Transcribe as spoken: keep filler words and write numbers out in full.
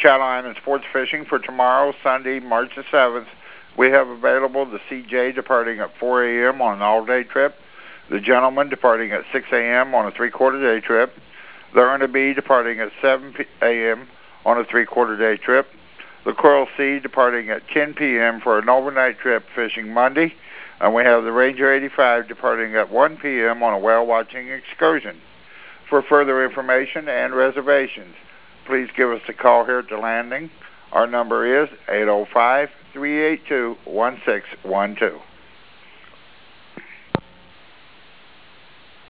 Chattel Island Sports Fishing for tomorrow, Sunday, March the seventh. We have available the C J departing at four A M on an all-day trip, the Gentleman departing at six A M on a three-quarter day trip, the Erna B departing at seven A M on a three-quarter day trip, the Coral Sea departing at ten P M for an overnight trip fishing Monday, and we have the Ranger eighty-five departing at one P M on a whale-watching excursion. For further information and reservations, please give us a call here at the landing. Our number is eight oh five, three eight two, one six one two.